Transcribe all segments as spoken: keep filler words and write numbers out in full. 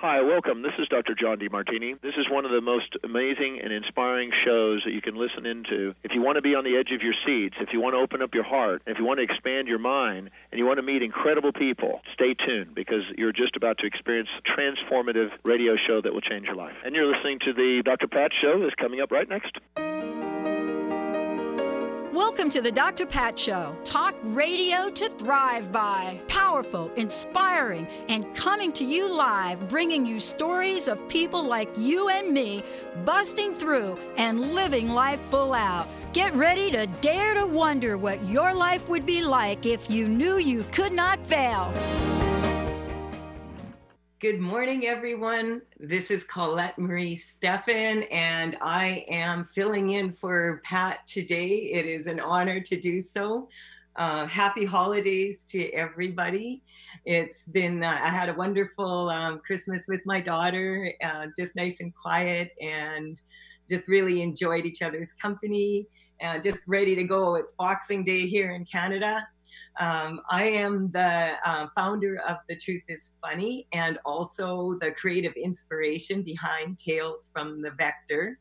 Hi, welcome. This is Doctor John DeMartini. This is one of the most amazing and inspiring shows that you can listen into. If you want to be on the edge of your seats, if you want to open up your heart, if you want to expand your mind, and you want to meet incredible people, stay tuned because you're just about to experience a transformative radio show that will change your life. And you're listening to the Doctor Pat Show that's coming up right next. Welcome to the Doctor Pat Show. Talk radio to thrive by. Powerful, inspiring, and coming to you live, bringing you stories of people like you and me, busting through and living life full out. Get ready to dare to wonder what your life would be like if you knew you could not fail. Good morning, everyone. This is Colette Marie Steffen, and I am filling in for Pat today. It is an honor to do so. Uh, happy holidays to everybody. It's been, uh, I had a wonderful um, Christmas with my daughter, uh, just nice and quiet, and just really enjoyed each other's company, and just ready to go. It's Boxing Day here in Canada. Um, I am the uh, founder of The Truth is Funny and also the creative inspiration behind Tales from the Vector.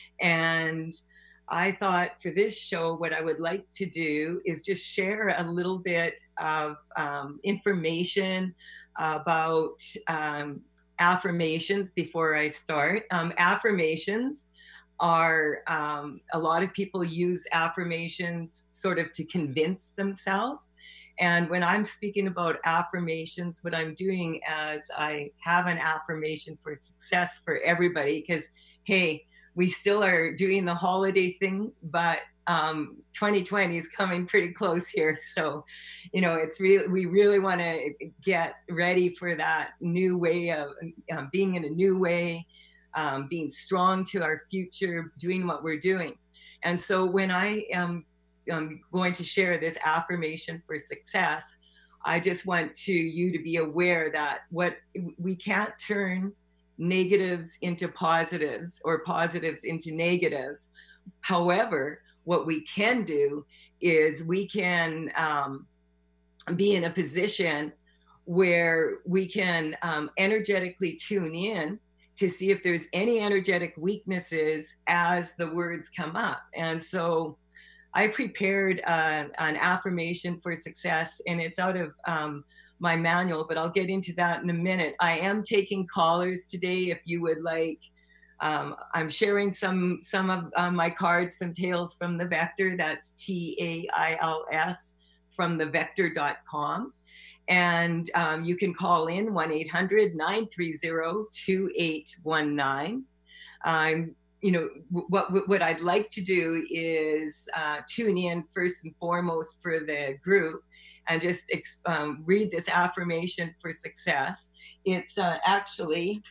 And I thought for this show, what I would like to do is just share a little bit of um, information about um, affirmations before I start. Um, affirmations are, um, a lot of people use affirmations sort of to convince themselves. And when I'm speaking about affirmations, what I'm doing as I have an affirmation for success for everybody, because, hey, we still are doing the holiday thing, but um, twenty twenty is coming pretty close here. So, you know, it's really, we really want to get ready for that new way of uh, being in a new way, um, being strong to our future, doing what we're doing. And so when I am I'm going to share this affirmation for success, I just want to you to be aware that what we can't turn negatives into positives or positives into negatives. However, what we can do is we can um, be in a position where we can um, energetically tune in to see if there's any energetic weaknesses as the words come up. And so I prepared uh, an affirmation for success, and it's out of um, my manual, but I'll get into that in a minute. I am taking callers today if you would like. Um, I'm sharing some some of uh, my cards from Tales from the Vector. That's T A I L S from the vector dot com. And um, you can call in one eight hundred nine three zero two eight one nine. I'm You know, what what I'd like to do is uh, tune in first and foremost for the group and just um, read this affirmation for success. It's uh, actually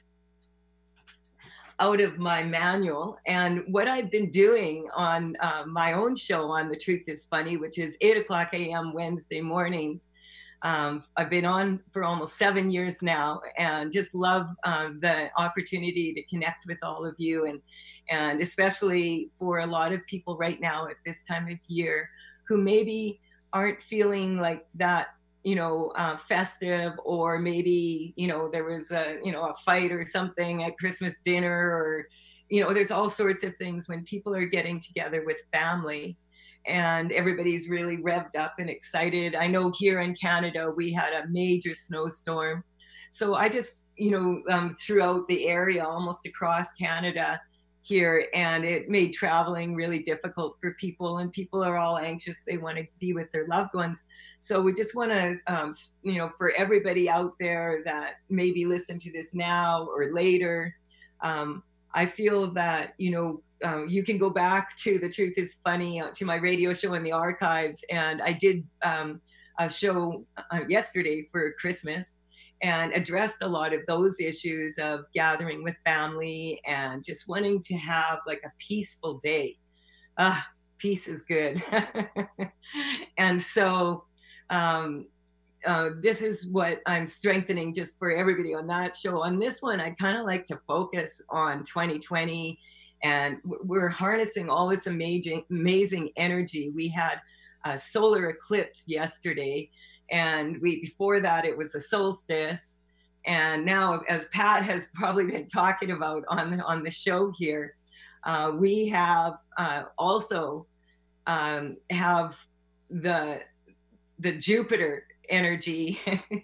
out of my manual. And what I've been doing on uh, my own show on The Truth is Funny, which is eight o'clock a.m. Wednesday mornings, Um, I've been on for almost seven years now, and just love um, the opportunity to connect with all of you, and and especially for a lot of people right now at this time of year who maybe aren't feeling like that, you know, uh, festive, or maybe, you know, there was a, you know, a fight or something at Christmas dinner, or, you know, there's all sorts of things when people are getting together with family. And everybody's really revved up and excited. I know here in Canada, we had a major snowstorm. So I just, you know, um, throughout the area, almost across Canada here, and it made traveling really difficult for people, and people are all anxious. They want to be with their loved ones. So we just want to, um, you know, for everybody out there that maybe listen to this now or later, um, I feel that, you know, Uh, you can go back to The Truth is Funny, uh, to my radio show in the archives. And I did um, a show uh, yesterday for Christmas and addressed a lot of those issues of gathering with family and just wanting to have like a peaceful day. Ah, peace is good. And so um, uh, this is what I'm strengthening just for everybody on that show. On this one, I kind of like to focus on twenty twenty. And we're harnessing all this amazing, amazing energy. We had a solar eclipse yesterday, and we before that it was the solstice, And now, as Pat has probably been talking about on, on the show here, uh, we have uh, also um, have the, the Jupiter energy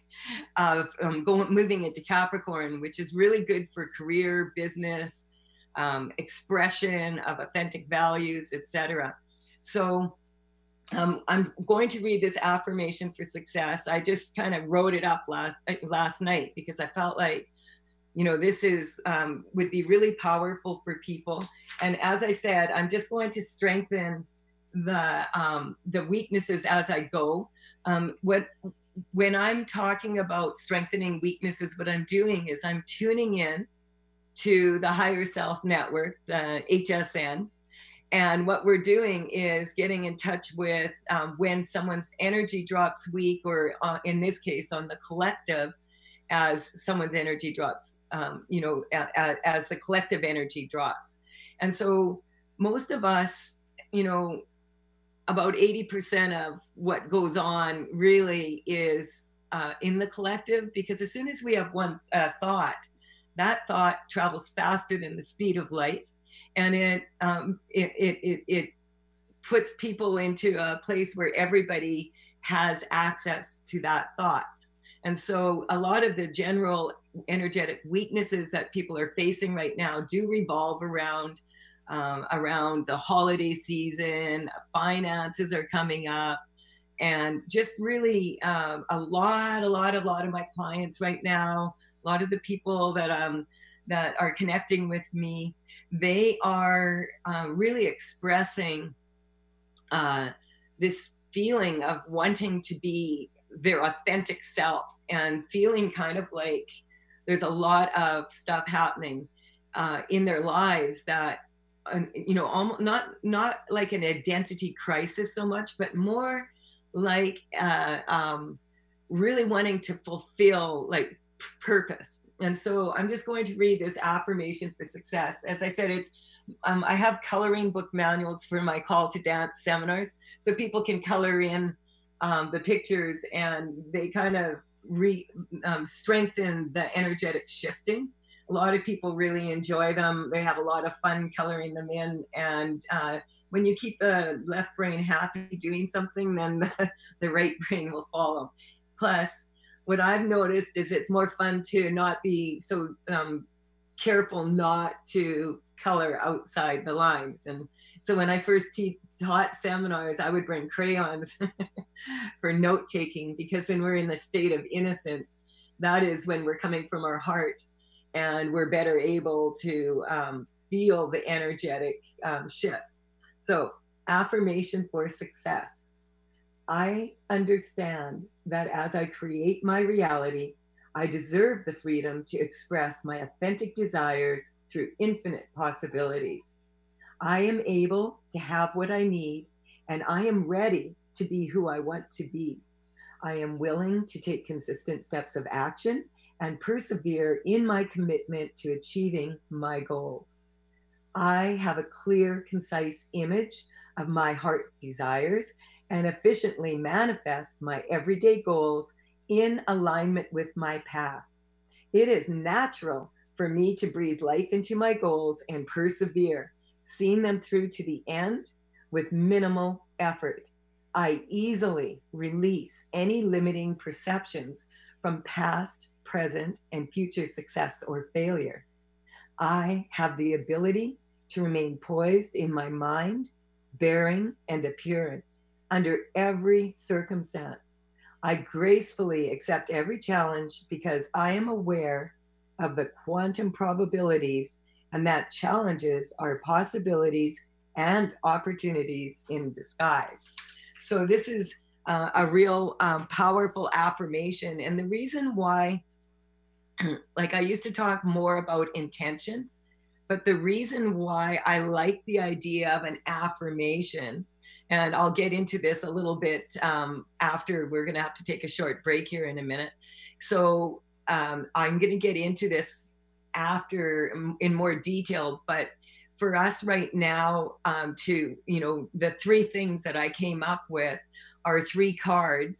of um, going, moving into Capricorn, which is really good for career, business, um, expression of authentic values, et cetera. So um, I'm going to read this affirmation for success. I just kind of wrote it up last last night because I felt like, you know, this is um, would be really powerful for people. And as I said, I'm just going to strengthen the um, the weaknesses as I go. Um, what when I'm talking about strengthening weaknesses, what I'm doing is I'm tuning in to the higher self network, the H S N. And what we're doing is getting in touch with um, when someone's energy drops weak, or uh, in this case, on the collective, as someone's energy drops, um, you know, a, a, as the collective energy drops. And so most of us, you know, about eighty percent of what goes on really is uh, in the collective, because as soon as we have one uh, thought, that thought travels faster than the speed of light. And it, um, it, it, it, it puts people into a place where everybody has access to that thought. And so a lot of the general energetic weaknesses that people are facing right now do revolve around um, around the holiday season. Finances are coming up, and just really um, a lot, a lot, a lot of my clients right now, a lot of the people that um that are connecting with me, they are uh, really expressing uh, this feeling of wanting to be their authentic self, and feeling kind of like there's a lot of stuff happening uh, in their lives that, uh, you know, almost not not like an identity crisis so much, but more like uh, um, really wanting to fulfill like p- purpose. And so I'm just going to read this affirmation for success. As I said, it's um, I have coloring book manuals for my call to dance seminars, so people can color in um, the pictures, and they kind of re, um, strengthen the energetic shifting. A lot of people really enjoy them. They have a lot of fun coloring them in. And uh, when you keep the left brain happy doing something, then the, the right brain will follow. Plus, what I've noticed is it's more fun to not be so um, careful not to color outside the lines. And so when I first te- taught seminars, I would bring crayons for note taking, because when we're in the state of innocence, that is when we're coming from our heart, and we're better able to um, feel the energetic um, shifts. So, affirmation for success. I understand that as I create my reality, I deserve the freedom to express my authentic desires through infinite possibilities. I am able to have what I need, and I am ready to be who I want to be. I am willing to take consistent steps of action and persevere in my commitment to achieving my goals. I have a clear, concise image of my heart's desires and efficiently manifest my everyday goals in alignment with my path. It is natural for me to breathe life into my goals and persevere, seeing them through to the end with minimal effort. I easily release any limiting perceptions from past, present, and future success or failure. I have the ability to remain poised in my mind, bearing, and appearance under every circumstance. I gracefully accept every challenge because I am aware of the quantum probabilities, and that challenges are possibilities and opportunities in disguise. So this is uh, a real um, powerful affirmation. And the reason why, like I used to talk more about intention, but the reason why I like the idea of an affirmation, and I'll get into this a little bit um, after, we're gonna have to take a short break here in a minute. So um, I'm gonna get into this after in more detail, but for us right now um, to, you know, the three things that I came up with are three cards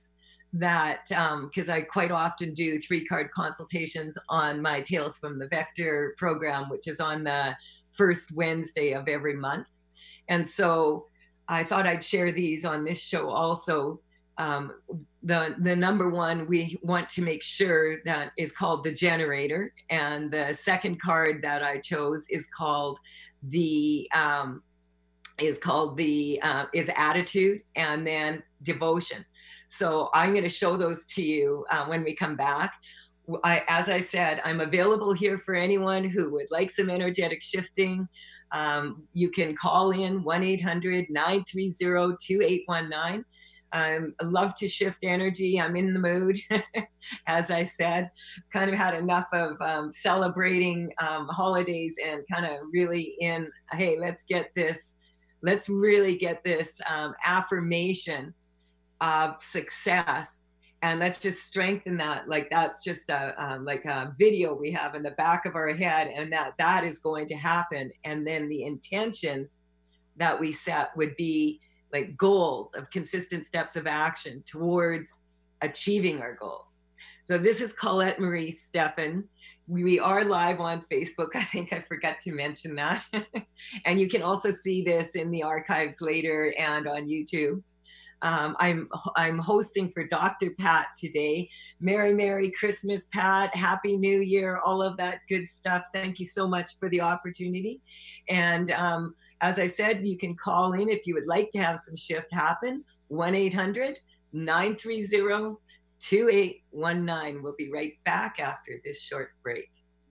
that, because um, I quite often do three-card consultations on my Tales from the Vector program, which is on the first Wednesday of every month. And so I thought I'd share these on this show also. Um, the, the number one we want to make sure that is called the Generator. And the second card that I chose is called the, um, is called the, uh, is Attitude, and then Devotion. So I'm going to show those to you uh, when we come back. I, as I said, I'm available here for anyone who would like some energetic shifting. Um, you can call in one eight hundred nine three zero two eight one nine. Um, I love to shift energy. I'm in the mood, as I said. Kind of had enough of um, celebrating um, holidays and kind of really in, hey, let's get this, let's really get this um, affirmation of success, and let's just strengthen that. Like that's just a um, like a video we have in the back of our head, and that that is going to happen. And then the intentions that we set would be like goals of consistent steps of action towards achieving our goals. So this is Colette Marie Steffen. We are live on Facebook. I think I forgot to mention that. And you can also see this in the archives later and on YouTube. Um, I'm I'm hosting for Doctor Pat today. Merry, Merry Christmas, Pat. Happy New Year, all of that good stuff. Thank you so much for the opportunity. And um, as I said, you can call in if you would like to have some shift happen, one eight hundred nine three zero two eight one nine. We'll be right back after this short break.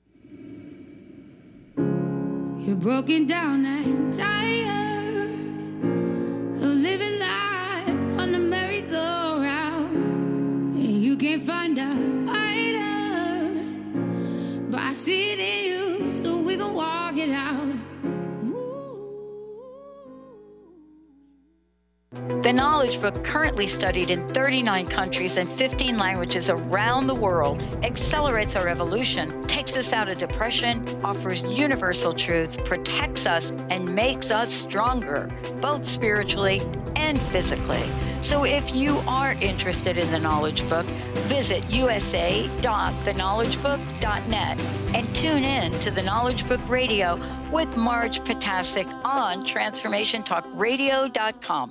You're broken down and tired of living life on the merry-go-round, and you can't find a fighter, but I see it in you, so we gon' walk it out. The Knowledge Book, currently studied in thirty-nine countries and fifteen languages around the world, accelerates our evolution, takes us out of depression, offers universal truth, protects us, and makes us stronger, both spiritually and physically. So if you are interested in the Knowledge Book, visit u s a dot the knowledge book dot net and tune in to the Knowledge Book Radio with Marge Potasic on transformation talk radio dot com.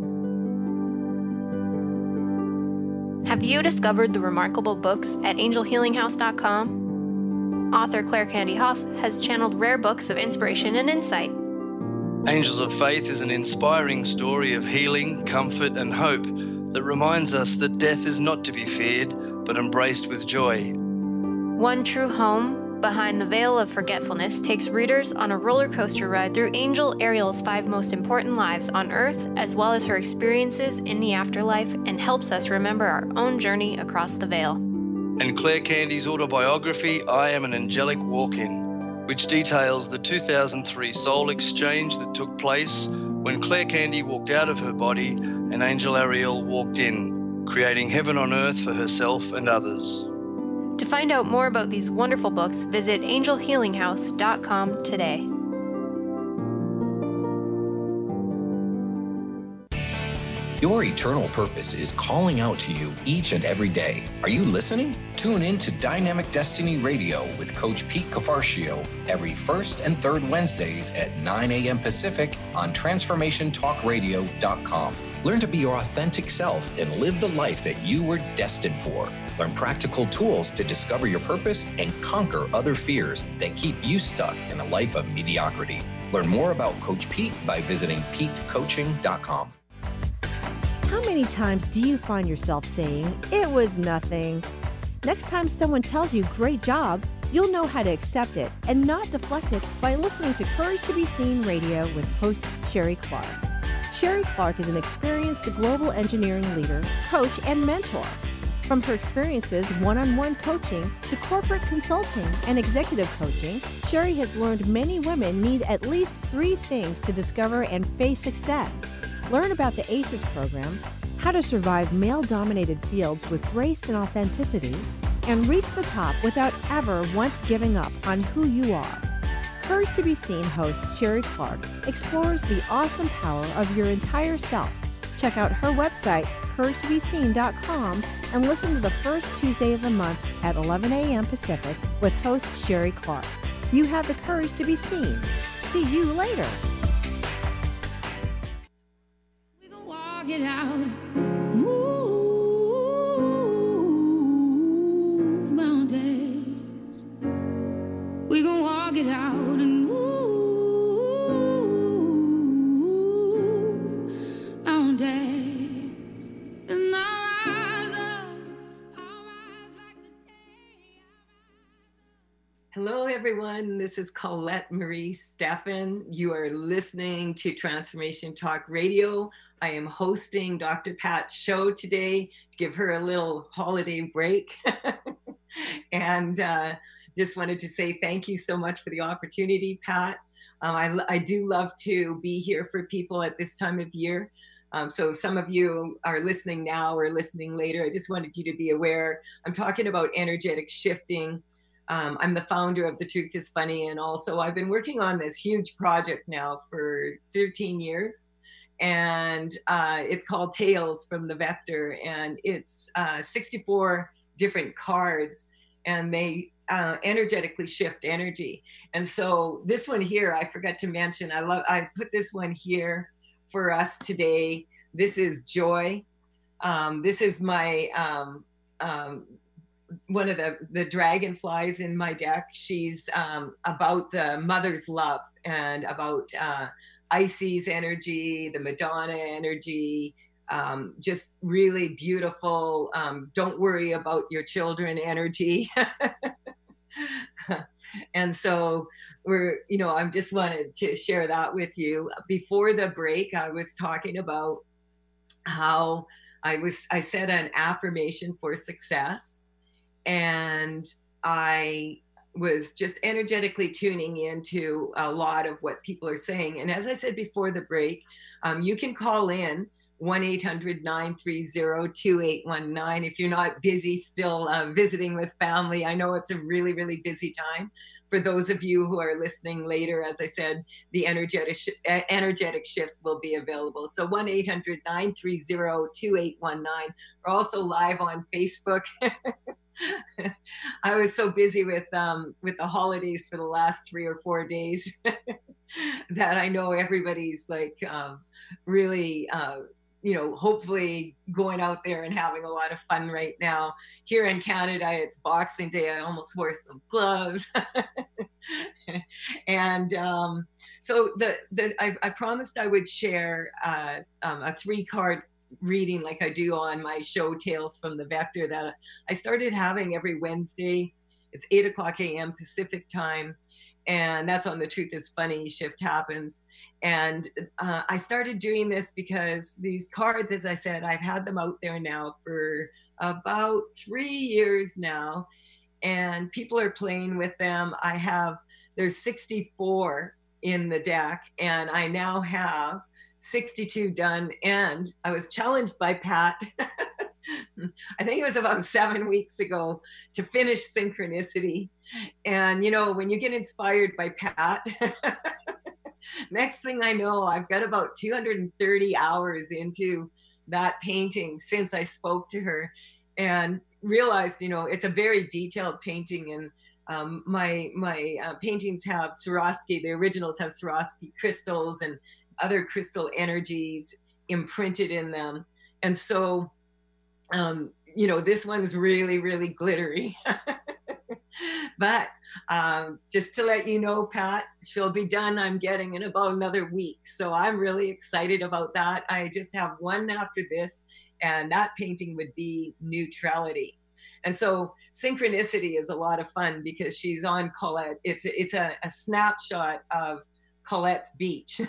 Have you discovered the remarkable books at angel healing house dot com? Author Claire Candy Hough has channeled rare books of inspiration and insight. Angels of Faith is an inspiring story of healing, comfort, and hope that reminds us that death is not to be feared, but embraced with joy. One True Home, Behind the Veil of Forgetfulness, takes readers on a roller coaster ride through Angel Ariel's five most important lives on Earth, as well as her experiences in the afterlife, and helps us remember our own journey across the veil. And Claire Candy's autobiography, I Am an Angelic Walk-In, which details the two thousand three soul exchange that took place when Claire Candy walked out of her body and Angel Ariel walked in, creating heaven on earth for herself and others. To find out more about these wonderful books, visit angel healing house dot com today. Your eternal purpose is calling out to you each and every day. Are you listening? Tune in to Dynamic Destiny Radio with Coach Pete Cafarcio every first and third Wednesdays at nine a.m. Pacific on transformation talk radio dot com. Learn to be your authentic self and live the life that you were destined for. Learn practical tools to discover your purpose and conquer other fears that keep you stuck in a life of mediocrity. Learn more about Coach Pete by visiting pete coaching dot com. How many times do you find yourself saying, "It was nothing"? Next time someone tells you, "Great job," you'll know how to accept it and not deflect it by listening to Courage to be Seen Radio with host Sherry Clark. Sherry Clark is an experienced global engineering leader, coach, and mentor. From her experiences one-on-one coaching to corporate consulting and executive coaching, Sherry has learned many women need at least three things to discover and face success. Learn about the ACES program, how to survive male-dominated fields with grace and authenticity, and reach the top without ever once giving up on who you are. Courage to be Seen host Sherry Clark explores the awesome power of your entire self Check out her website, courage to be seen dot com, and listen to the first Tuesday of the month at eleven a.m. Pacific with host Sherry Clark. You have the courage to be seen. See you later. We can walk it out. Move mountains. We can walk it out and move mountains. And I'll rise up. I'll rise like the day. Hello, everyone. This is Colette Marie Steffen. You are listening to Transformation Talk Radio. I am hosting Doctor Pat's show today to give her a little holiday break. and uh, just wanted to say thank you so much for the opportunity, Pat. Um, I, I do love to be here for people at this time of year. Um, so if some of you are listening now or listening later, I just wanted you to be aware. I'm talking about energetic shifting. Um, I'm the founder of The Truth is Funny. And also I've been working on this huge project now for thirteen years. And uh, it's called Tales from the Vector. And it's uh, sixty-four different cards. And they uh, energetically shift energy. And so this one here, I forgot to mention, I love, I put this one here for us today. This is Joy. Um, this is my, um, um, one of the, the dragonflies in my deck. She's um, about the mother's love and about uh, Isis energy, the Madonna energy, um, just really beautiful. Um, don't worry about your children energy. And so we're, you know, I just wanted to share that with you. Before the break, I was talking about how I was, I said an affirmation for success, and I was just energetically tuning into a lot of what people are saying. And as I said before the break, um, you can call in one eight hundred nine three zero two eight one nine if you're not busy still uh, visiting with family. I know it's a really, really busy time. For those of you who are listening later, as I said, the energetic sh- energetic shifts will be available. So one eight hundred nine three zero two eight one nine. We're also live on Facebook. I was so busy with um, with the holidays for the last three or four days that I know everybody's like um, really, uh, you know, hopefully going out there and having a lot of fun right now. Here in Canada, it's Boxing Day. I almost wore some gloves. and um, so the, the I, I promised I would share uh, um, a three card reading like I do on my show Tales from the Vector that I started having every Wednesday. It's eight o'clock a.m. Pacific time, and that's on The Truth is Funny Shift Happens. And uh, I started doing this because these cards, as I said, I've had them out there now for about three years now, and people are playing with them. I have, there's sixty-four in the deck, and I now have sixty-two done. And I was challenged by Pat, I think it was about seven weeks ago, to finish Synchronicity. And, you know, when you get inspired by Pat, next thing I know, I've got about two hundred thirty hours into that painting since I spoke to her, and realized, you know, it's a very detailed painting. And um, my my uh, paintings have Swarovski, the originals have Swarovski crystals and other crystal energies imprinted in them. And so, um, you know, this one's really, really glittery. But um, just to let you know, Pat, she'll be done, I'm getting, in about another week. So I'm really excited about that. I just have one after this, and that painting would be Neutrality. And so Synchronicity is a lot of fun because she's on Colette. It's, it's a, a snapshot of Colette's beach.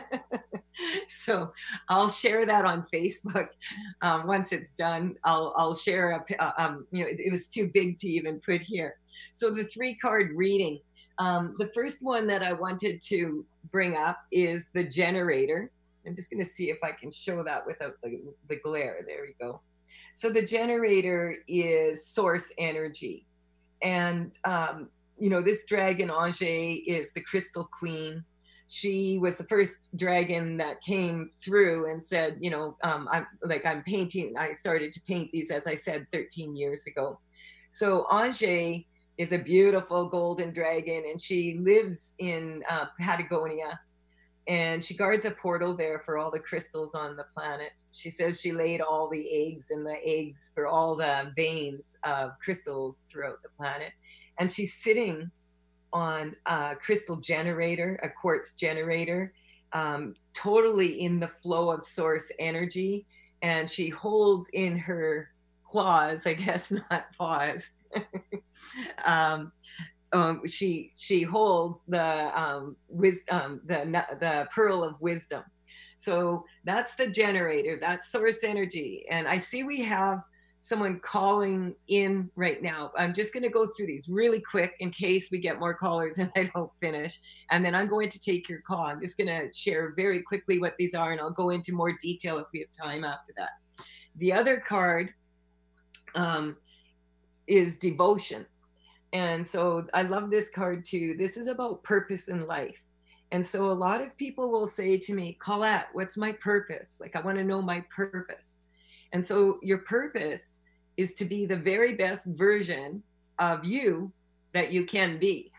So I'll share that on Facebook. Um, once it's done, I'll, I'll share a, uh, um, you know, it, it was too big to even put here. So the three card reading, um, the first one that I wanted to bring up is the Generator. I'm just going to see if I can show that without the, the glare. There we go. So the Generator is source energy. And, um, you know, this dragon Angé is the crystal queen. she was the first dragon that came through and said, you know, um, I'm like, I'm painting. I started to paint these, as I said, thirteen years ago. So Ange is a beautiful golden dragon, and she lives in uh, Patagonia, and she guards a portal there for all the crystals on the planet. She says she laid all the eggs and the eggs for all the veins of crystals throughout the planet. And she's sitting on a crystal generator, a quartz generator, um, totally in the flow of source energy. And she holds in her claws, I guess, not paws. um, um, she she holds the um, wisdom, the the pearl of wisdom. So that's the generator. That's source energy. And I see we have someone calling in right now. I'm just going to go through these really quick in case we get more callers and I don't finish. And then I'm going to take your call. I'm just going to share very quickly what these are, and I'll go into more detail if we have time after that. The other card um, is devotion. And so I love this card too. This is about purpose in life. And so a lot of people will say to me, Colette, what's my purpose? Like, I want to know my purpose. And so your purpose is to be the very best version of you that you can be.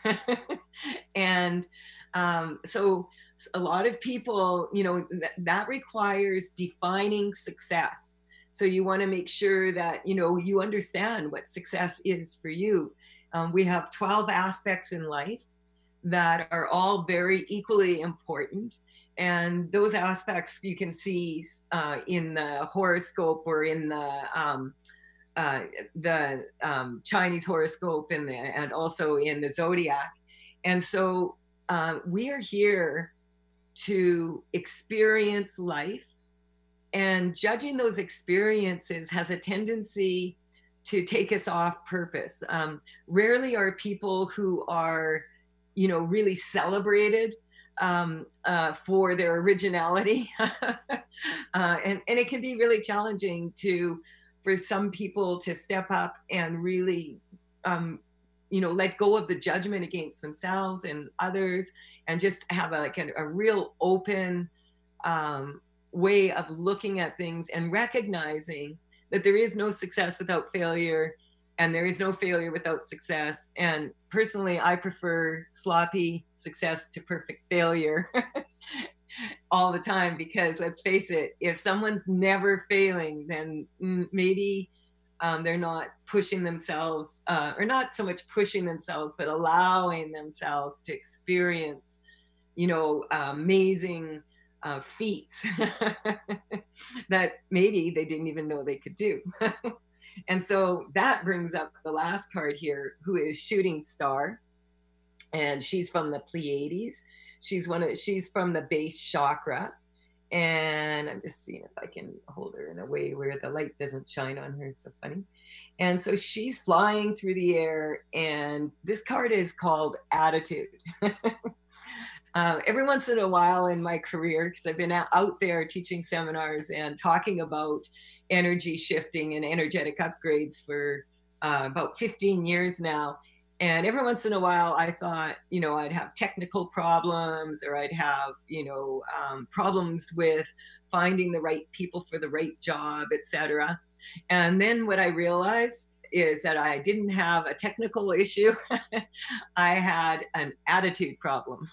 And um, so a lot of people, you know, th- that requires defining success. So you want to make sure that, you know, you understand what success is for you. Um, we have twelve aspects in life that are all very equally important. And those aspects you can see uh, in the horoscope or in the um, uh, the um, Chinese horoscope and, the, and also in the zodiac. And so uh, we are here to experience life, and judging those experiences has a tendency to take us off purpose. Um, rarely are people who are, you know, really celebrated um, uh, for their originality. uh, and, and it can be really challenging to, for some people to step up and really, um, you know, let go of the judgment against themselves and others, and just have a, like a, a real open um, way of looking at things and recognizing that there is no success without failure, and there is no failure without success. And personally, I prefer sloppy success to perfect failure all the time, because let's face it, if someone's never failing, then maybe um, they're not pushing themselves, uh, or not so much pushing themselves, but allowing themselves to experience, you know, uh, amazing uh, feats that maybe they didn't even know they could do. And so that brings up the last card here, who is Shooting Star. And she's from the Pleiades. She's one of, she's from the base chakra. And I'm just seeing if I can hold her in a way where the light doesn't shine on her. It's so funny. And so she's flying through the air. And this card is called Attitude. Uh, every once in a while in my career, because I've been out there teaching seminars and talking about energy shifting and energetic upgrades for uh, about fifteen years now. And every once in a while, I thought, you know, I'd have technical problems, or I'd have, you know, um, problems with finding the right people for the right job, et cetera. And then what I realized is that I didn't have a technical issue. I had an attitude problem.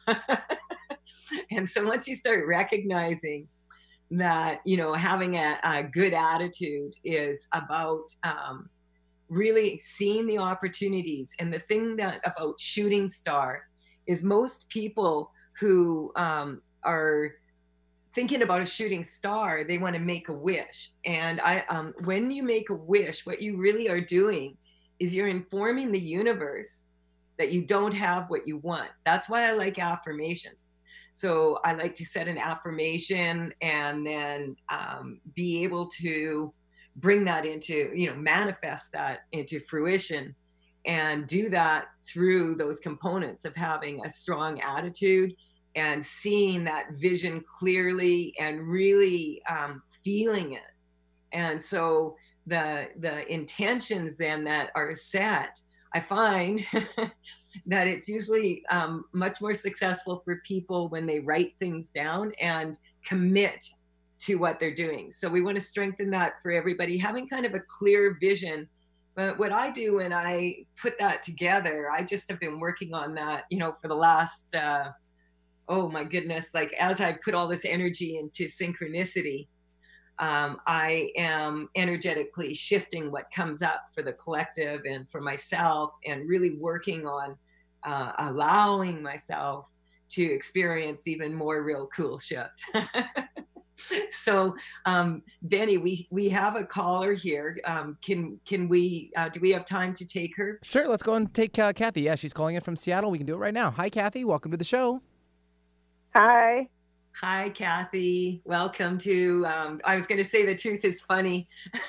And so once you start recognizing that, you know, having a, a good attitude is about um, really seeing the opportunities. And the thing that about Shooting Star is most people who um, are thinking about a shooting star, they want to make a wish. And I, um, when you make a wish, what you really are doing is you're informing the universe that you don't have what you want. That's why I like affirmations. So I like to set an affirmation and then um, be able to bring that into, you know, manifest that into fruition, and do that through those components of having a strong attitude and seeing that vision clearly and really um, feeling it. And so the the intentions then that are set, I find that it's usually um, much more successful for people when they write things down and commit to what they're doing. So we want to strengthen that for everybody, having kind of a clear vision. But what I do when I put that together, I just have been working on that, you know, for the last, uh, oh my goodness, like as I put all this energy into synchronicity, um, I am energetically shifting what comes up for the collective and for myself, and really working on uh, allowing myself to experience even more real cool shit. So, um, Benny, we, we have a caller here. Um, can can we, uh, do we have time to take her? Sure, let's go and take uh, Kathy. Yeah, she's calling in from Seattle. We can do it right now. Hi, Kathy. Welcome to the show. Hi. Hi, Kathy. Welcome to, um, I was going to say the truth is funny.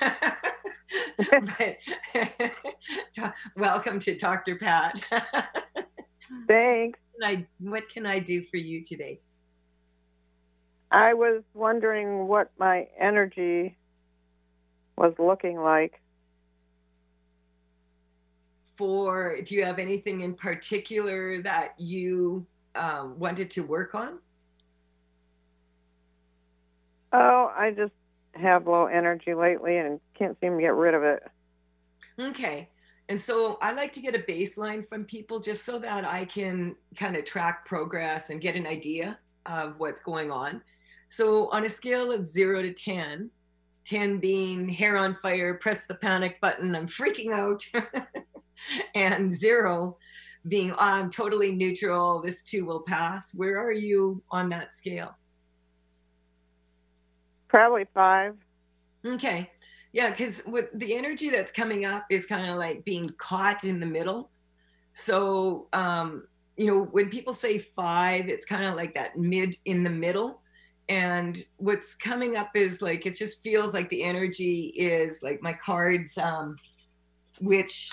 But welcome to Doctor Pat. Thanks. I, what can I do for you today? I was wondering what my energy was looking like. For, do you have anything in particular that you um, wanted to work on? Oh, I just have low energy lately and can't seem to get rid of it. Okay. And so I like to get a baseline from people just so that I can kind of track progress and get an idea of what's going on. So on a scale of zero to ten, ten being hair on fire, press the panic button, I'm freaking out, and zero being oh, I'm totally neutral, this too will pass. Where are you on that scale? Probably five. Okay. Yeah, because what the energy that's coming up is kind of like being caught in the middle. So, um, you know, when people say five, it's kind of like that mid in the middle. And what's coming up is like, it just feels like the energy is like my cards, um, which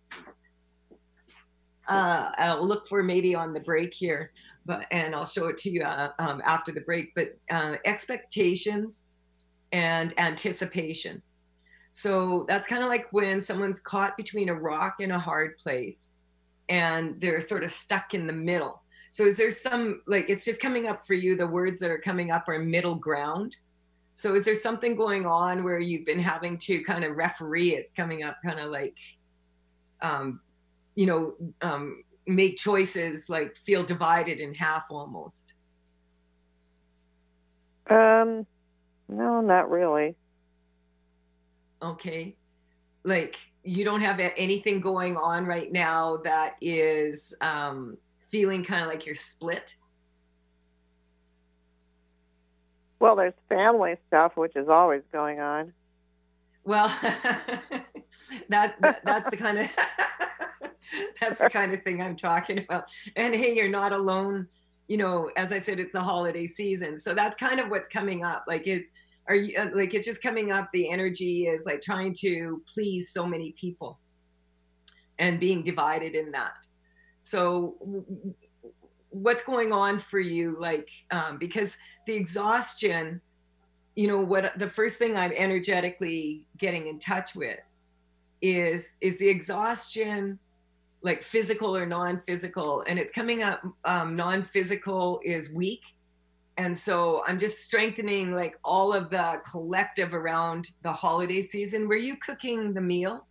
uh, I'll look for maybe on the break here, but and I'll show it to you uh, um, after the break. But uh, expectations and anticipation. So that's kind of like when someone's caught between a rock and a hard place, and they're sort of stuck in the middle. So is there some, like, it's just coming up for you, the words that are coming up are middle ground. So is there something going on where you've been having to kind of referee? It's coming up kind of like, um, you know, um, make choices, like feel divided in half almost. Um, no, not really. Okay. Like you don't have anything going on right now that is um, feeling kind of like you're split? Well, there's family stuff, which is always going on. Well, that, that that's the kind of that's the kind of thing I'm talking about. And hey, you're not alone. You know, as I said, it's the holiday season, so that's kind of what's coming up. Like it's are you like it's just coming up. The energy is like trying to please so many people and being divided in that. So what's going on for you? Like, um, because the exhaustion, you know, what the first thing I'm energetically getting in touch with is, is the exhaustion, like physical or non-physical, and it's coming up, um, non-physical is weak. And so I'm just strengthening like all of the collective around the holiday season. Were you cooking the meal?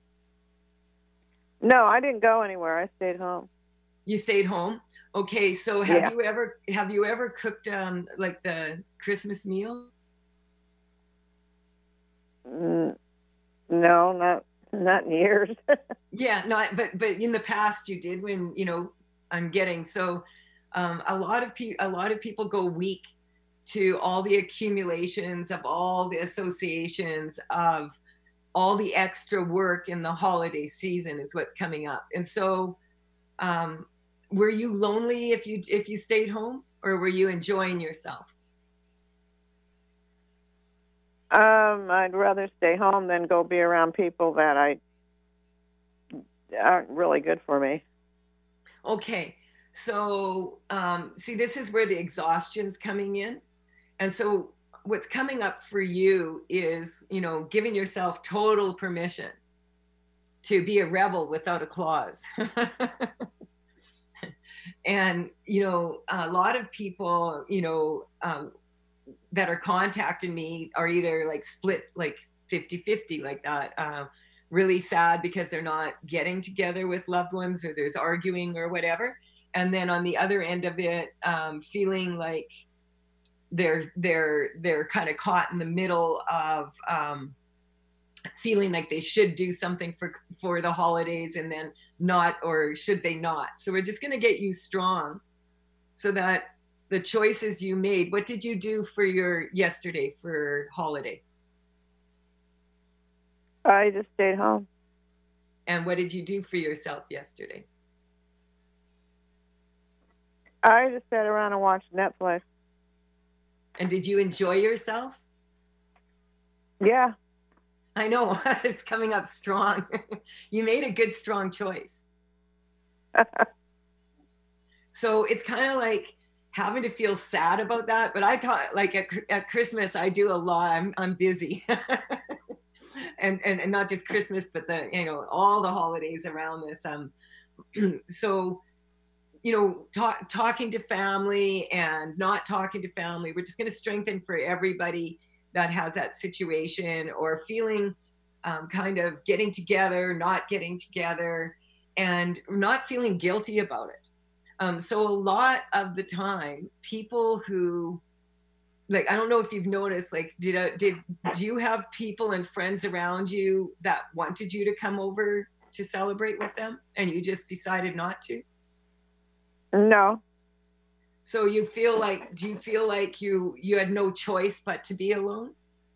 No, I didn't go anywhere. I stayed home. You stayed home? Okay. So have Yeah. you ever, have you ever cooked um, like the Christmas meal? Mm, no, not, not in years. Yeah, no, but, but in the past you did when, you know, I'm getting, so um, a lot of people, a lot of people go weak to all the accumulations of all the associations of all the extra work in the holiday season is what's coming up. And so, um, were you lonely if you, if you stayed home, or were you enjoying yourself? Um, I'd rather stay home than go be around people that I aren't really good for me. Okay. So, um, see, this is where the exhaustion's coming in. And so what's coming up for you is, you know, giving yourself total permission to be a rebel without a clause. And, you know, a lot of people, you know, um, that are contacting me are either like split, like fifty fifty, like that, uh, really sad because they're not getting together with loved ones, or there's arguing or whatever. And then on the other end of it, um, feeling like they're, they're, they're kind of caught in the middle of, um, feeling like they should do something for, for the holidays and then not, or should they not? So we're just going to get you strong so that the choices you made. What did you do for your yesterday for holiday? I just stayed home. And what did you do for yourself yesterday? I just sat around and watched Netflix. And did you enjoy yourself? Yeah. I know, it's coming up strong. You made a good, strong choice. So it's kind of like having to feel sad about that. But I taught, like at, at Christmas, I do a lot. I'm, I'm busy. and, and and not just Christmas, but the, you know, all the holidays around this. Um, so, you know, talk, talking to family and not talking to family, we're just going to strengthen for everybody that has that situation, or feeling um, kind of getting together, not getting together, and not feeling guilty about it. Um, so a lot of the time, people who, like, I don't know if you've noticed, like, did uh, did do you have people and friends around you that wanted you to come over to celebrate with them, and you just decided not to? No. So you feel like, do you feel like you, you had no choice but to be alone?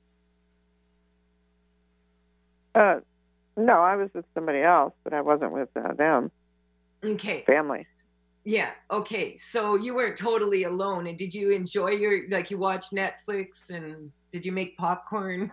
Uh, no, I was with somebody else, but I wasn't with uh, them. Okay. Family. Yeah. Okay. So you weren't totally alone. And did you enjoy your, like, you watched Netflix, and did you make popcorn?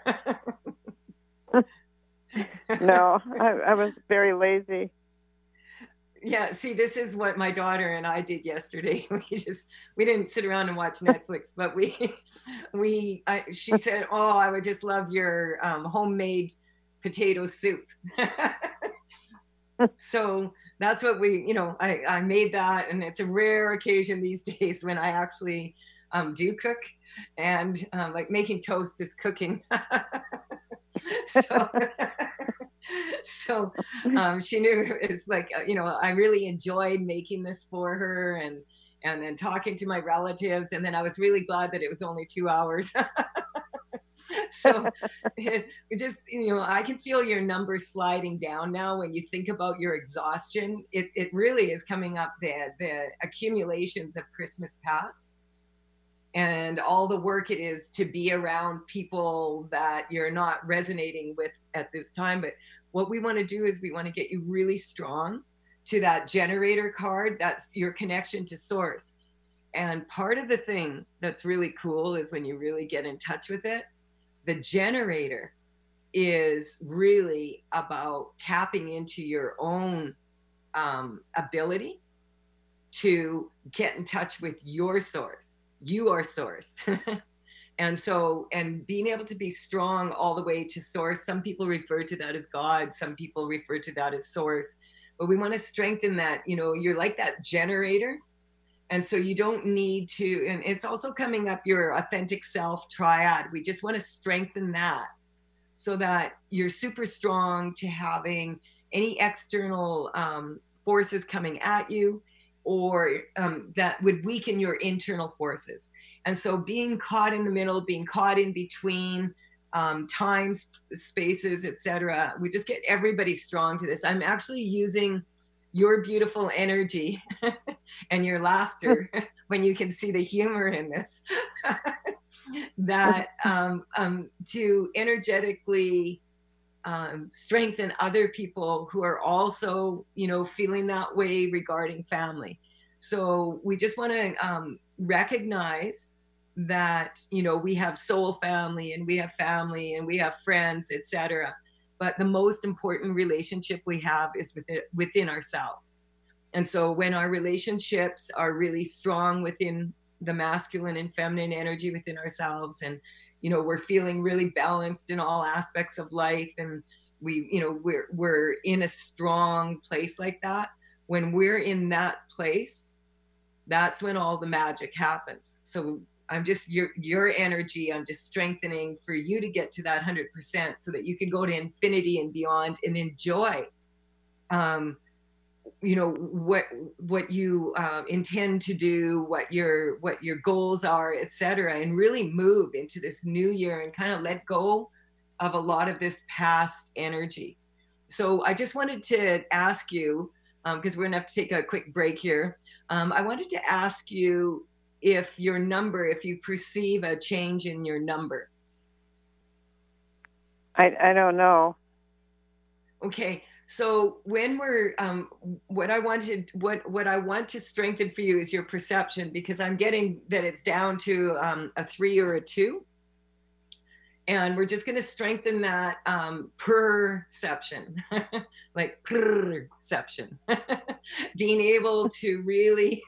No, I, I was very lazy. Yeah, see, this is what my daughter and I did yesterday. We just, we didn't sit around and watch Netflix, but we, we, I, she said, oh, I would just love your um, homemade potato soup. So that's what we, you know, I, I made that, and it's a rare occasion these days when I actually um, do cook, and um, like making toast is cooking. So, so um, she knew it's like, you know, I really enjoyed making this for her, and and then talking to my relatives, and then I was really glad that it was only two hours. So it, it just, you know, I can feel your numbers sliding down now when you think about your exhaustion. It it really is coming up, the the accumulations of Christmas past, and all the work it is to be around people that you're not resonating with at this time. But what we want to do is we want to get you really strong to that generator card. That's your connection to source. And part of the thing that's really cool is when you really get in touch with it, the generator is really about tapping into your own um, ability to get in touch with your source. You are source. And so, and being able to be strong all the way to source. Some people refer to that as God. Some people refer to that as source. But we want to strengthen that. You know, you're like that generator. And so you don't need to, and it's also coming up your authentic self triad. We just want to strengthen that so that you're super strong to having any external um, forces coming at you, or um, that would weaken your internal forces. And so being caught in the middle, being caught in between um, times, spaces, et cetera, we just get everybody strong to this. I'm actually using your beautiful energy and your laughter when you can see the humor in this, that um, um, to energetically um, strengthen other people who are also, you know, feeling that way regarding family. So we just want to um, recognize that, you know, we have soul family, and we have family, and we have friends, et cetera. But the most important relationship we have is within, within ourselves. And so when our relationships are really strong within the masculine and feminine energy within ourselves, and, you know, we're feeling really balanced in all aspects of life, and we, you know, we're, we're in a strong place like that. When we're in that place, that's when all the magic happens. So I'm just, your your energy, I'm just strengthening for you to get to that one hundred percent so that you can go to infinity and beyond and enjoy, um, you know, what what you uh, intend to do, what your what your goals are, et cetera, and really move into this new year and kind of let go of a lot of this past energy. So I just wanted to ask you, because um, we're gonna have to take a quick break here. Um, I wanted to ask you if your number, if you perceive a change in your number. I, I don't know. Okay, so when we're, um, what I wanted, what, what I want to strengthen for you is your perception, because I'm getting that it's down to um, a three or a two. And we're just gonna strengthen that um, perception, like perception, being able to really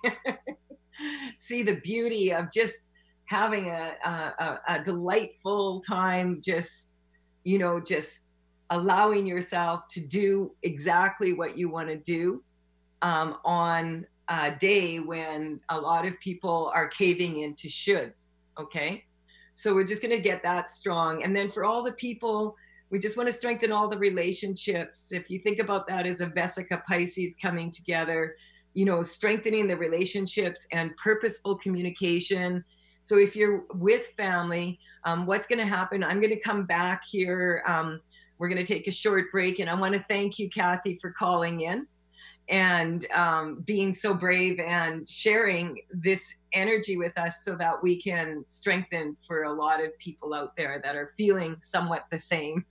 see the beauty of just having a, a, a delightful time, just, you know, just allowing yourself to do exactly what you want to do um, on a day when a lot of people are caving into shoulds, okay? So we're just going to get that strong. And then for all the people, we just want to strengthen all the relationships. If you think about that as a Vesica Pisces coming together, you know, strengthening the relationships and purposeful communication. So if you're with family, um, what's going to happen? I'm going to come back here. Um, we're going to take a short break. And I want to thank you, Kathy, for calling in and um, being so brave and sharing this energy with us so that we can strengthen for a lot of people out there that are feeling somewhat the same.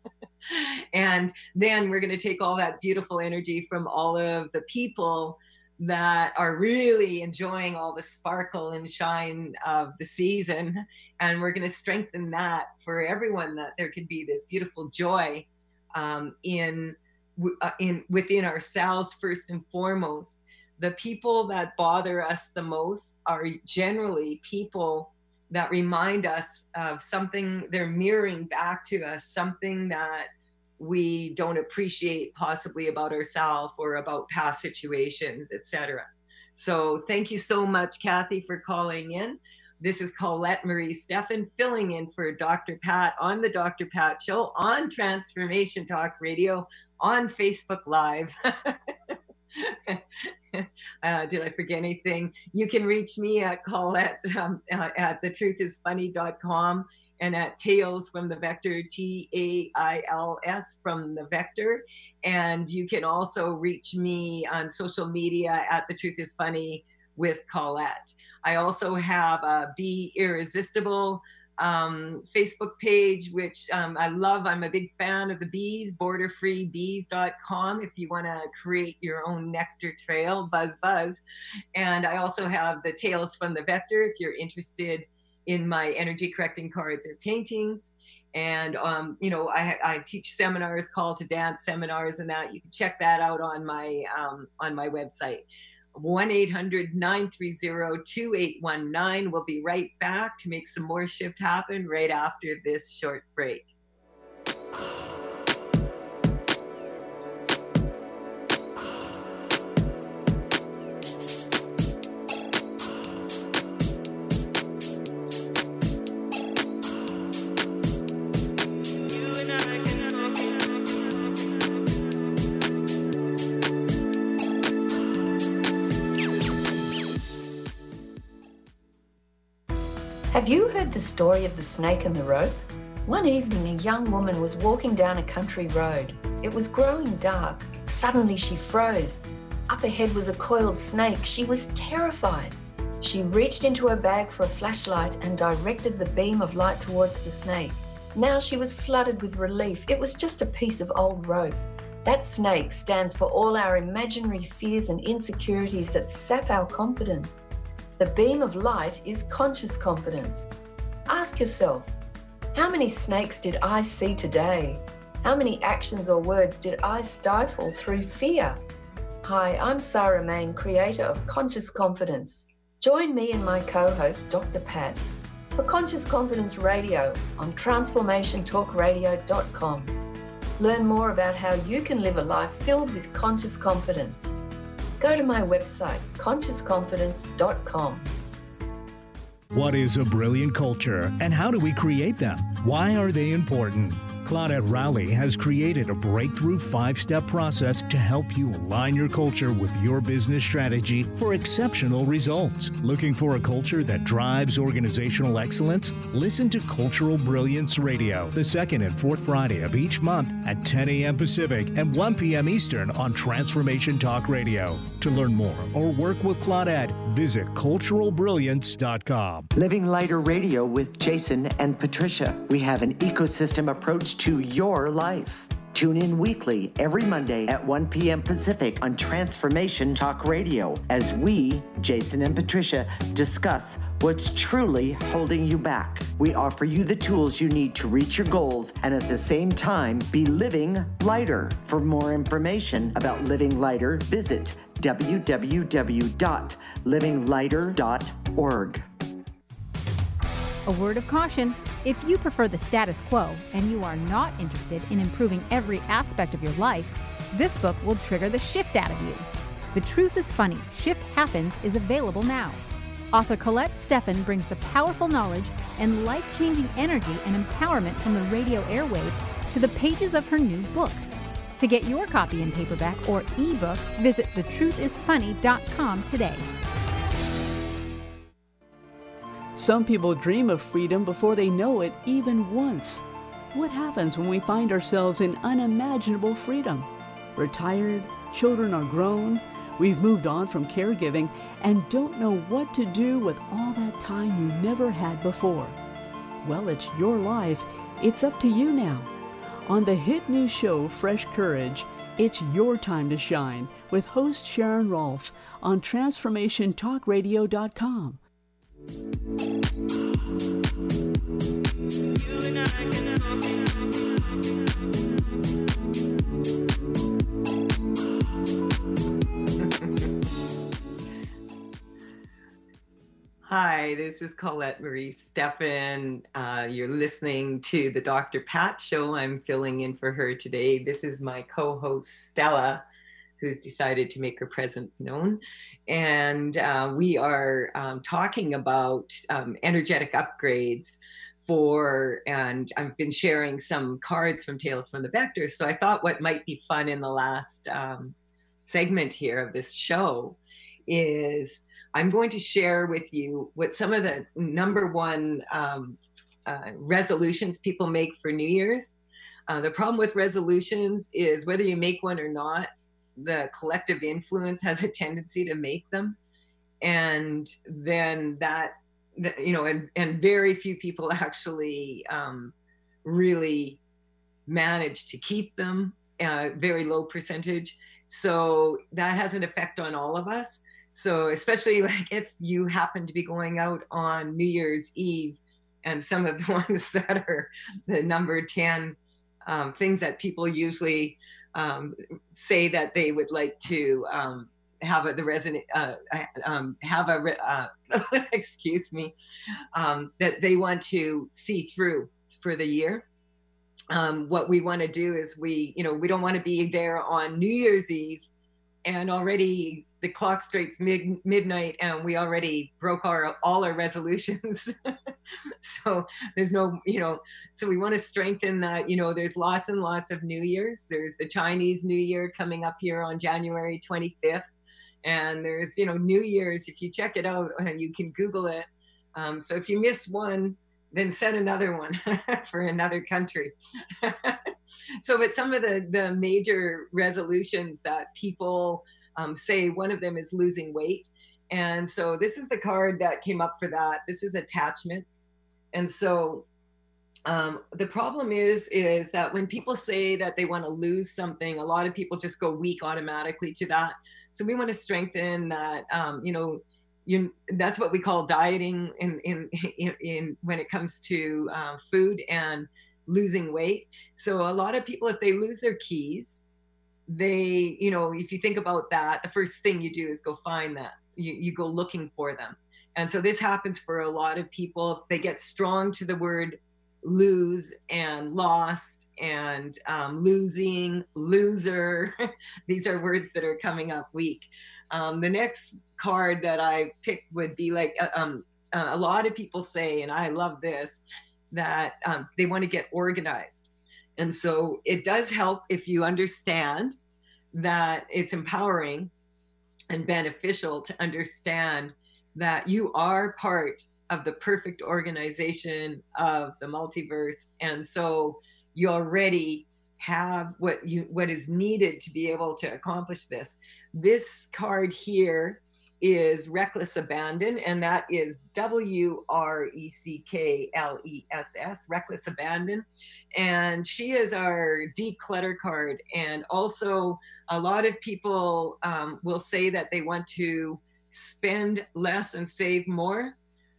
And then we're going to take all that beautiful energy from all of the people that are really enjoying all the sparkle and shine of the season. And we're going to strengthen that for everyone, that there can be this beautiful joy um, in Uh, in within ourselves. First and foremost, the people that bother us the most are generally people that remind us of something. They're mirroring back to us something that we don't appreciate possibly about ourselves or about past situations, et cetera. So thank you so much, Kathy, for calling in. This is Colette Marie Steffen filling in for Doctor Pat on the Doctor Pat Show on Transformation Talk Radio on Facebook Live. uh, did I forget anything? You can reach me at Colette um, uh, at the truth is funny dot com and at Tales from the Vector, T A I L S from the Vector. And you can also reach me on social media at The Truth is Funny with Colette. I also have a Be Irresistible um, Facebook page, which um, I love. I'm a big fan of the bees, border free bees dot com, if you want to create your own nectar trail, buzz, buzz. And I also have the Tales from the Vector, if you're interested in my energy correcting cards or paintings. And, um, you know, I, I teach seminars, call to dance seminars and that. You can check that out on my, um, on my website. one eight hundred nine three zero two eight one nine. We'll be right back to make some more shift happen right after this short break. Have you heard the story of the snake and the rope? One evening, a young woman was walking down a country road. It was growing dark. Suddenly she froze. Up ahead was a coiled snake. She was terrified. She reached into her bag for a flashlight and directed the beam of light towards the snake. Now she was flooded with relief. It was just a piece of old rope. That snake stands for all our imaginary fears and insecurities that sap our confidence. The beam of light is conscious confidence. Ask yourself, how many snakes did I see today? How many actions or words did I stifle through fear? Hi, I'm Sarah Main, creator of Conscious Confidence. Join me and my co-host, Doctor Pat, for Conscious Confidence Radio on transformation talk radio dot com. Learn more about how you can live a life filled with conscious confidence. go to my website, conscious confidence dot com. What is a brilliant culture and how do we create them? Why are they important? Claudette Rowley has created a breakthrough five-step process to help you align your culture with your business strategy for exceptional results. Looking for a culture that drives organizational excellence? Listen to Cultural Brilliance Radio, the second and fourth Friday of each month at ten a.m. Pacific and one p.m. Eastern on Transformation Talk Radio. To learn more or work with Claudette, visit cultural brilliance dot com. Living Lighter Radio with Jason and Patricia. We have an ecosystem approach to your life. Tune in weekly every Monday at one p.m. Pacific on Transformation Talk Radio as we, Jason and Patricia, discuss what's truly holding you back. We offer you the tools you need to reach your goals and at the same time be living lighter. For more information about Living Lighter, visit w w w dot living lighter dot org. A word of caution. If you prefer the status quo and you are not interested in improving every aspect of your life, this book will trigger the shift out of you. The Truth is Funny, Shift Happens is available now. Author Colette Steffen brings the powerful knowledge and life-changing energy and empowerment from the radio airwaves to the pages of her new book. To get your copy in paperback or ebook, visit the truth is funny dot com today. Some people dream of freedom before they know it even once. What happens when we find ourselves in unimaginable freedom? Retired, children are grown, we've moved on from caregiving, and don't know what to do with all that time you never had before. Well, it's your life. It's up to you now. On the hit new show Fresh Courage, it's your time to shine with host Sharon Rolfe on transformation talk radio dot com. Hi, this is Colette Marie Steffen. Uh, you're listening to the Doctor Pat Show. I'm filling in for her today. This is my co-host Stella, who's decided to make her presence known. And uh, we are um, talking about um, energetic upgrades for, and I've been sharing some cards from Tales from the Vector. So I thought what might be fun in the last um, segment here of this show is I'm going to share with you what some of the number one um, uh, resolutions people make for New Year's. Uh, the problem with resolutions is whether you make one or not, the collective influence has a tendency to make them. And then that, you know, and, and very few people actually um, really manage to keep them, uh, very low percentage. So that has an effect on all of us. So especially like if you happen to be going out on New Year's Eve, and some of the ones that are the number ten um, things that people usually um, say that they would like to um, have a, the resident, uh, um, have a, uh, excuse me, um, that they want to see through for the year. Um, what we want to do is we, you know, we don't want to be there on New Year's Eve and already the clock strikes mid, midnight and we already broke our all our resolutions. So there's no, you know, so we want to strengthen that, you know, there's lots and lots of New Year's. There's the Chinese New Year coming up here on January twenty-fifth. And there's, you know, New Year's, if you check it out, you can Google it. Um, so if you miss one, then set another one for another country. So, but some of the, the major resolutions that people um, say, one of them is losing weight. And so this is the card that came up for that. This is attachment. And so um, the problem is, is that when people say that they want to lose something, a lot of people just go weak automatically to that. So we want to strengthen that, um, you know, You, that's what we call dieting in, in, in, in when it comes to uh, food and losing weight. So a lot of people, if they lose their keys, they, you know, if you think about that, the first thing you do is go find that. You, you go looking for them. And so this happens for a lot of people. They get strong to the word lose and lost and um, losing, loser. These are words that are coming up weak. Um, the next card that I picked would be like, uh, um, uh, a lot of people say, and I love this, that um, they want to get organized. And so it does help if you understand that it's empowering and beneficial to understand that you are part of the perfect organization of the multiverse. And so you already have what you what is needed to be able to accomplish this. This card here is Reckless Abandon, and that is W R E C K L E S S, Reckless Abandon. And she is our declutter card. And also a lot of people um, will say that they want to spend less and save more.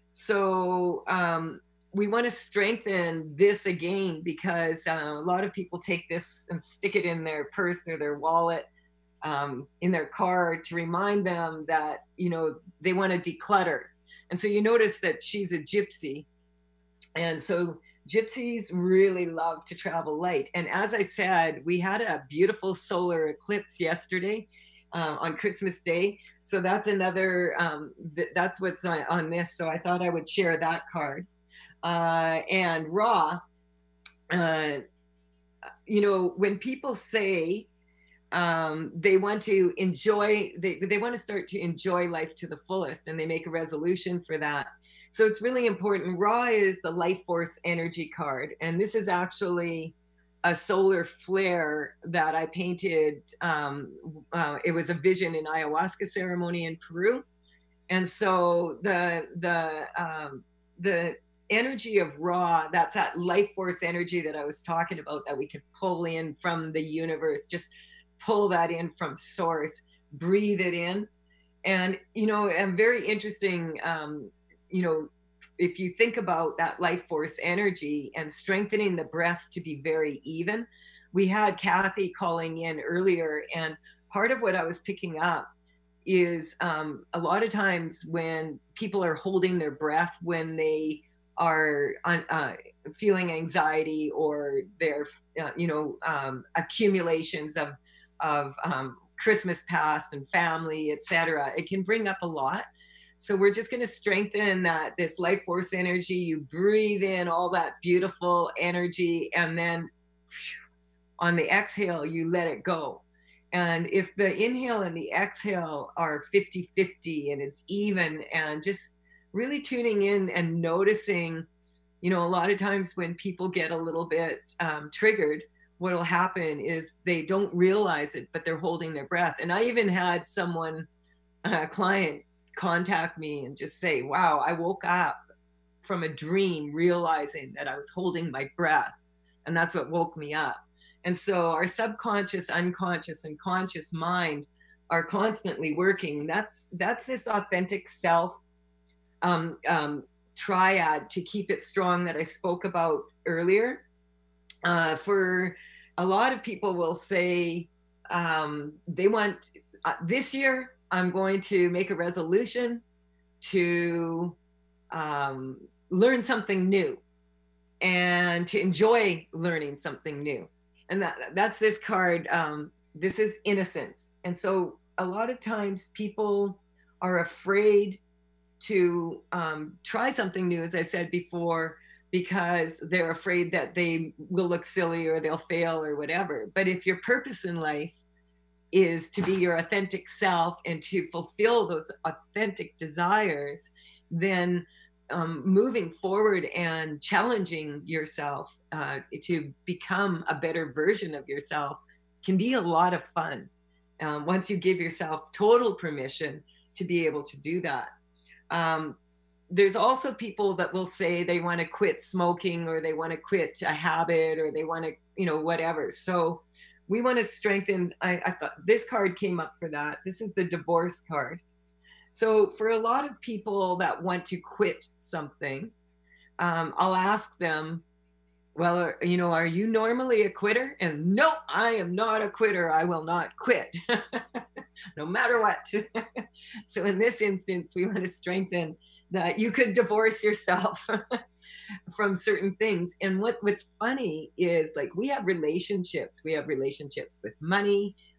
So um, we want to strengthen this again, because uh, a lot of people take this and stick it in their purse or their wallet, um, in their car, to remind them that, you know, they want to declutter. And so you notice that she's a gypsy. And so gypsies really love to travel light. And as I said, we had a beautiful solar eclipse yesterday uh, on Christmas Day. So that's another, um, th- that's what's on, on this. So I thought I would share that card. Uh, and Ra, uh, you know, when people say um, they want to enjoy, they, they want to start to enjoy life to the fullest, and they make a resolution for that. So it's really important. Ra is the life force energy card. And this is actually a solar flare that I painted. Um, uh, it was a vision in ayahuasca ceremony in Peru. And so the, the, um, the energy of Ra, that's that life force energy that I was talking about, that we can pull in from the universe, just pull that in from source, breathe it in. And, you know, a very interesting, um, you know, if you think about that life force energy and strengthening the breath to be very even. We had Kathy calling in earlier, and part of what I was picking up is um, a lot of times when people are holding their breath, when they are on, uh, feeling anxiety, or their, uh, you know, um, accumulations of, of um, Christmas past and family, et cetera, it can bring up a lot. So we're just going to strengthen that, this life force energy. You breathe in all that beautiful energy, and then on the exhale, you let it go. And if the inhale and the exhale are fifty fifty and it's even, and just really tuning in and noticing, you know, a lot of times when people get a little bit um, triggered, what'll happen is they don't realize it, but they're holding their breath. And I even had someone, a client, contact me and just say, wow, I woke up from a dream realizing that I was holding my breath, and that's what woke me up. And so our subconscious, unconscious, and conscious mind are constantly working. That's that's this authentic self um, um, triad to keep it strong that I spoke about earlier. Uh, for a lot of people will say um, they want uh, this year, I'm going to make a resolution to um, learn something new and to enjoy learning something new. And that that's this card. Um, this is innocence. And so a lot of times people are afraid to um, try something new, as I said before, because they're afraid that they will look silly or they'll fail or whatever. But if your purpose in life is to be your authentic self and to fulfill those authentic desires, then um, moving forward and challenging yourself uh, to become a better version of yourself can be a lot of fun um, once you give yourself total permission to be able to do that. Um, there's also people that will say they want to quit smoking, or they want to quit a habit, or they want to, you know, whatever. So we want to strengthen. I, I thought this card came up for that. This is the divorce card. So for a lot of people that want to quit something, um, I'll ask them, well, you know, are you normally a quitter? And no, I am not a quitter. I will not quit, no matter what. So in this instance, we want to strengthen that you could divorce yourself from certain things. And what, what's funny is, like, we have relationships. We have relationships with money.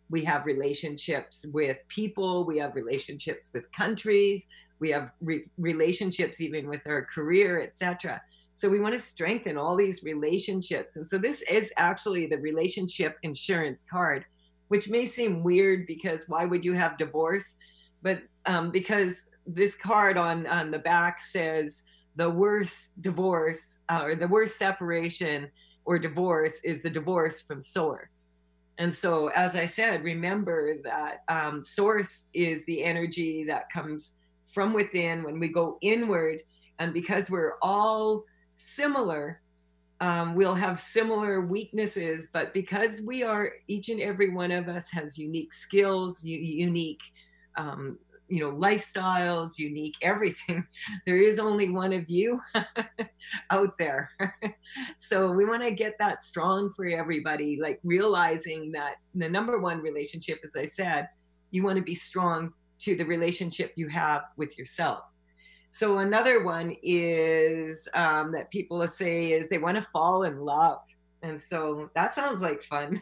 We have relationships with people. We have relationships with countries. We have re- relationships even with our career, et cetera. So we want to strengthen all these relationships. And so this is actually the relationship insurance card, which may seem weird because why would you have divorce? But um, because this card on, on the back says the worst divorce uh, or the worst separation or divorce is the divorce from source. And so, as I said, remember that um, source is the energy that comes from within when we go inward. And because we're all similar, um, we'll have similar weaknesses, but because we are, each and every one of us has unique skills, u- unique, um, you know, lifestyles, unique everything. There is only one of you out there. So we want to get that strong for everybody, like realizing that the number one relationship, as I said, you want to be strong to the relationship you have with yourself. So another one is um, that people say is they want to fall in love. And so that sounds like fun.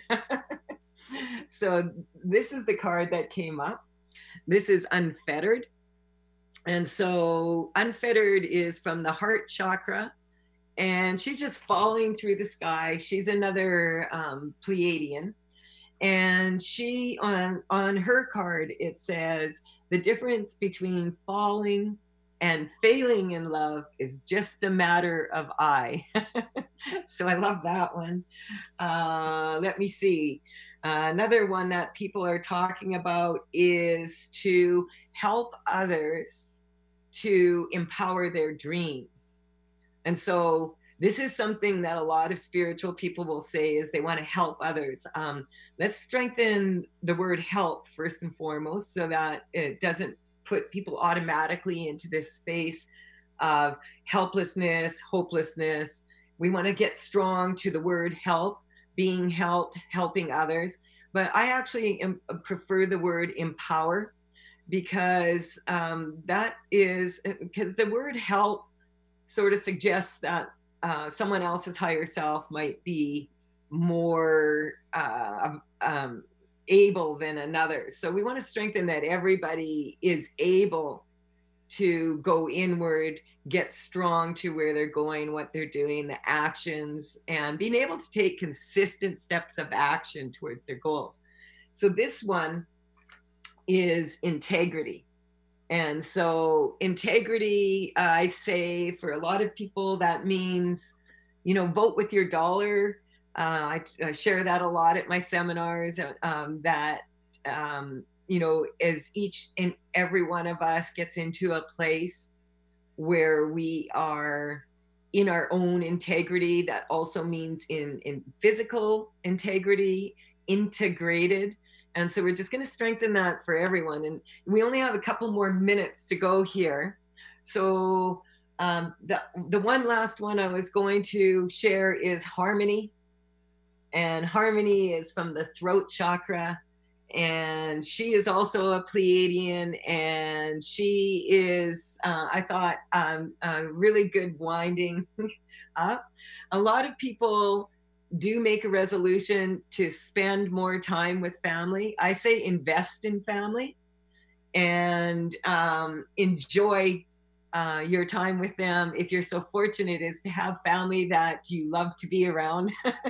So this is the card that came up. This is Unfettered. And so Unfettered is from the heart chakra. And she's just falling through the sky. She's another um, Pleiadian. And she, on, on her card, it says, the difference between falling and failing in love is just a matter of eye. So I love that one. Uh, let me see. Uh, another one that people are talking about is to help others to empower their dreams. And so this is something that a lot of spiritual people will say is they want to help others. Um, let's strengthen the word help first and foremost so that it doesn't put people automatically into this space of helplessness, hopelessness. We want to get strong to the word help, being helped, helping others. But I actually am, prefer the word empower because um, that is, because the word help sort of suggests that uh, someone else's higher self might be more uh, um, able than another. So we want to strengthen that everybody is able to go inward, get strong to where they're going, what they're doing, the actions, and being able to take consistent steps of action towards their goals. So this one is integrity. And so integrity, uh, I say for a lot of people, that means, you know, vote with your dollar. Uh, I, I share that a lot at my seminars, um, that, um, you know, as each and every one of us gets into a place where we are in our own integrity, that also means in, in physical integrity, integrated. And so we're just going to strengthen that for everyone. And we only have a couple more minutes to go here. So um, the, the one last one I was going to share is harmony. And harmony is from the throat chakra. And she is also a Pleiadian, and she is, uh, I thought, um, a really good winding up. A lot of people do make a resolution to spend more time with family. I say invest in family and um, enjoy uh, your time with them. If you're so fortunate as to have family that you love to be around.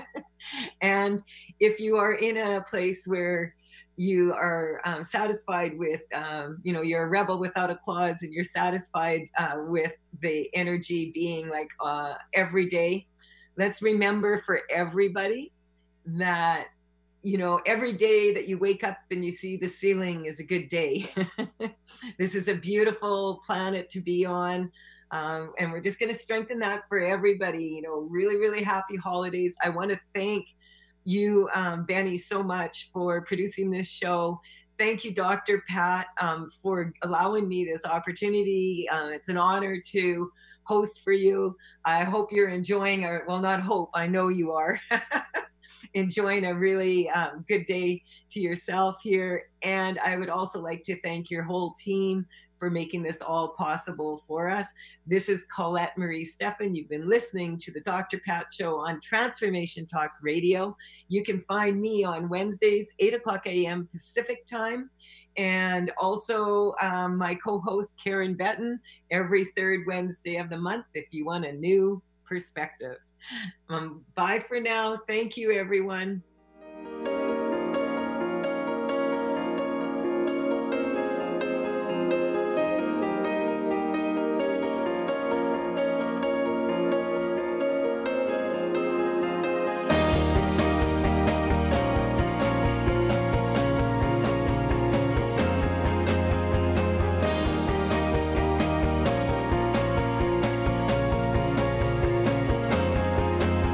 And if you are in a place where you are um, satisfied with, um, you know, you're a rebel without a clause and you're satisfied uh, with the energy being like uh, every day. Let's remember for everybody that, you know, every day that you wake up and you see the ceiling is a good day. This is a beautiful planet to be on. Um, and we're just going to strengthen that for everybody. You know, really, really happy holidays. I want to thank you, um, Benny, so much for producing this show. Thank you, Doctor Pat, um, for allowing me this opportunity. Uh, it's an honor to host for you. I hope you're enjoying, or well, not hope, I know you are, enjoying a really um, good day to yourself here. And I would also like to thank your whole team, for making this all possible for us. This is Colette Marie Steffen. You've been listening to the Doctor Pat Show on Transformation Talk Radio. You can find me on Wednesdays, eight o'clock a.m. Pacific time. And also um, my co-host, Karen Betton, every third Wednesday of the month if you want a new perspective. Um, bye for now. Thank you, everyone.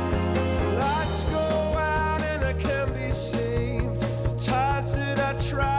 Try